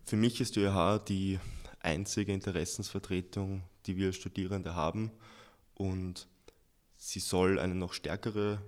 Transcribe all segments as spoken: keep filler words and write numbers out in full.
Für mich ist die ÖH die einzige Interessensvertretung, die wir als Studierende haben, und sie soll eine noch stärkere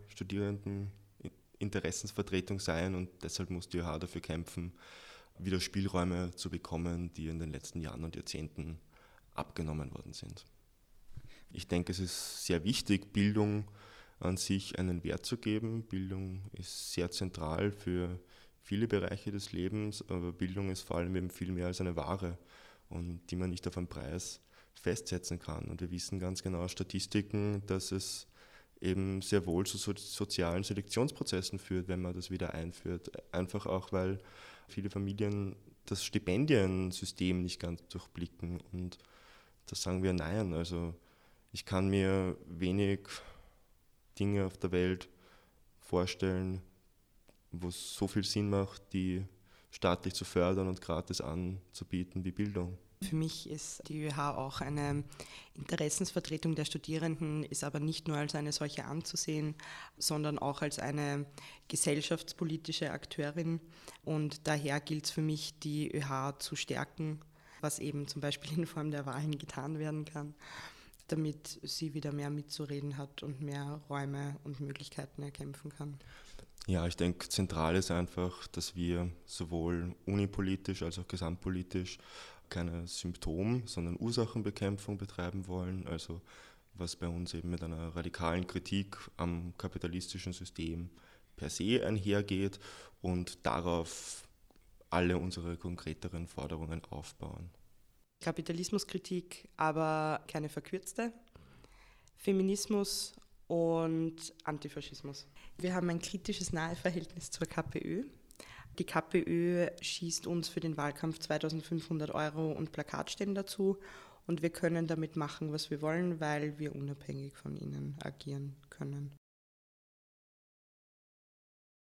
Studierendeninteressensvertretung sein, und deshalb muss die ÖH dafür kämpfen, wieder Spielräume zu bekommen, die in den letzten Jahren und Jahrzehnten abgenommen worden sind. Ich denke, es ist sehr wichtig, Bildung an sich einen Wert zu geben. Bildung ist sehr zentral für viele Bereiche des Lebens, aber Bildung ist vor allem eben viel mehr als eine Ware, und die man nicht auf einen Preis festsetzen kann. Und wir wissen ganz genau aus Statistiken, dass es eben sehr wohl zu so sozialen Selektionsprozessen führt, wenn man das wieder einführt. Einfach auch, weil viele Familien das Stipendiensystem nicht ganz durchblicken, und da sagen wir nein. Also ich kann mir wenig Dinge auf der Welt vorstellen, wo es so viel Sinn macht, die staatlich zu fördern und gratis anzubieten wie Bildung. Für mich ist die ÖH auch eine Interessensvertretung der Studierenden, ist aber nicht nur als eine solche anzusehen, sondern auch als eine gesellschaftspolitische Akteurin. Und daher gilt es für mich, die ÖH zu stärken, was eben zum Beispiel in Form der Wahlen getan werden kann, damit sie wieder mehr mitzureden hat und mehr Räume und Möglichkeiten erkämpfen kann. Ja, ich denke, zentral ist einfach, dass wir sowohl unipolitisch als auch gesamtpolitisch keine Symptom-, sondern Ursachenbekämpfung betreiben wollen, also was bei uns eben mit einer radikalen Kritik am kapitalistischen System per se einhergeht, und darauf alle unsere konkreteren Forderungen aufbauen. Kapitalismuskritik, aber keine verkürzte. Feminismus und Antifaschismus. Wir haben ein kritisches Naheverhältnis zur KPÖ. Die KPÖ schießt uns für den Wahlkampf zweitausendfünfhundert Euro und Plakatständer zu, und wir können damit machen, was wir wollen, weil wir unabhängig von ihnen agieren können.